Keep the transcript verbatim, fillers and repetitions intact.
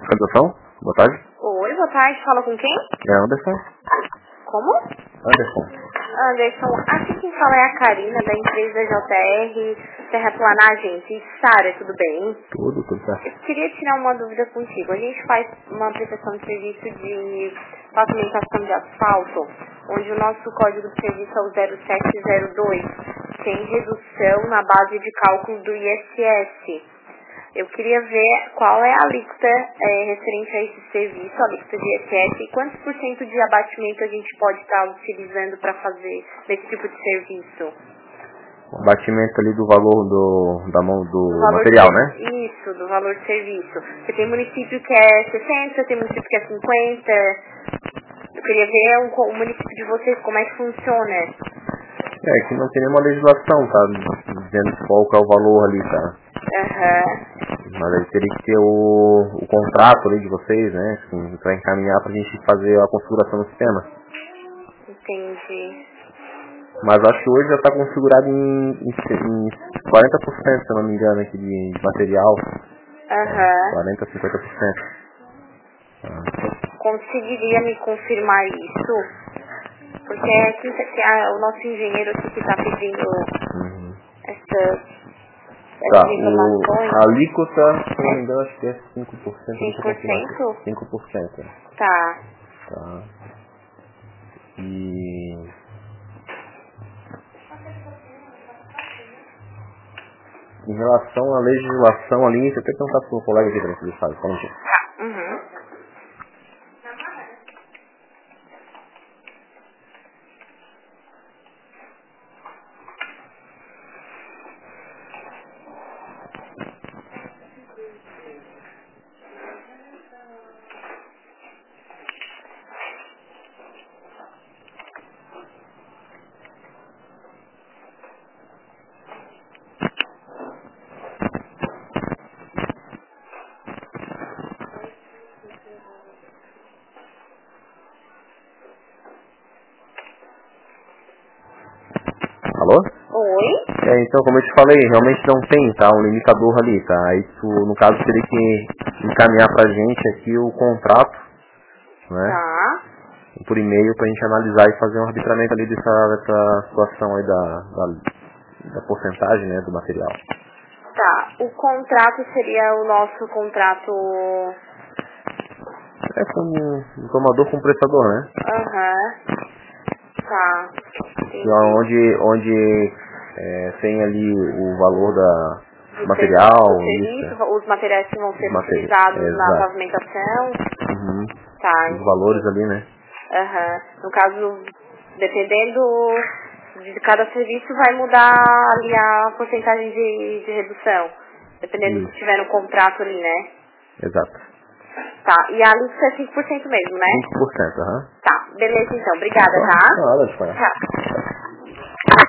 Organização? Boa tarde. Oi, boa tarde. Fala com quem? É Anderson. Como? Anderson. Anderson, aqui quem fala é a Karina, da empresa J R Terraplanagem. Sara, tudo bem? Tudo, tudo certo. Eu queria tirar uma dúvida contigo. A gente faz uma prestação de serviço de pavimentação de asfalto, onde o nosso código de serviço é o zero sete zero dois. Tem redução na base de cálculo do I S S. Eu queria ver qual é a alíquota é, referente a esse serviço, a alíquota de I S S, e quantos por cento de abatimento a gente pode estar utilizando para fazer esse tipo de serviço. O batimento ali do valor do, da mão do, Do material, de, né? Isso, do valor de serviço. Você tem município que é sessenta, tem município que é cinquenta. Eu queria ver o, o município de vocês, como é que funciona. É, que não tem nenhuma legislação, tá? Dizendo qual que é o valor ali, tá? Aham. Mas aí teria que ter o, o contrato ali de vocês, né? Assim, pra encaminhar pra gente fazer a configuração do sistema. Entendi. Mas acho que hoje já está configurado em, em, em quarenta por cento, se eu não me engano, aqui de, de material. Aham. quarenta, cinquenta por cento. Ah. Conseguiria me confirmar isso? Porque é que, que a- o nosso engenheiro aqui que está pedindo Uhum. essas, Tá, essas o, informações. a alíquota, se eu não me engano, acho que é cinco por cento. Deixa cinco eu por confirmar aqui. cento? cinco por cento. Tá. Tá. E em relação à legislação ali, você tem que perguntar pro seu colega aqui também, que ele sabe. Só um minutinho. Tá. Uhum. Alô? Oi? É, então, como eu te falei, realmente não tem, tá? Um limitador ali, tá? Isso, no caso, teria que encaminhar pra gente aqui o contrato, né? Tá. Por e-mail pra gente analisar e fazer um arbitramento ali dessa, dessa situação aí da, da, da porcentagem, né, do material. Tá. O contrato seria o nosso contrato. É como um tomador com um prestador, né? Aham. Tá. Que é Entendi. onde, onde é, tem ali o valor da Do material, ser- do isso, serviço, os materiais que vão ser os materiais, utilizados na exato. pavimentação. Uhum. Tá, Os valores entendi. ali, né? Aham. No caso, dependendo de cada serviço, vai mudar ali a porcentagem de, de redução. Dependendo do que Isso, tiver no contrato ali, né? exato. Tá, e a alíquota é cinco por cento mesmo, né? cinco por cento, aham. Tá, beleza então. Obrigada, Só? tá? Nada, de falar. Tchau.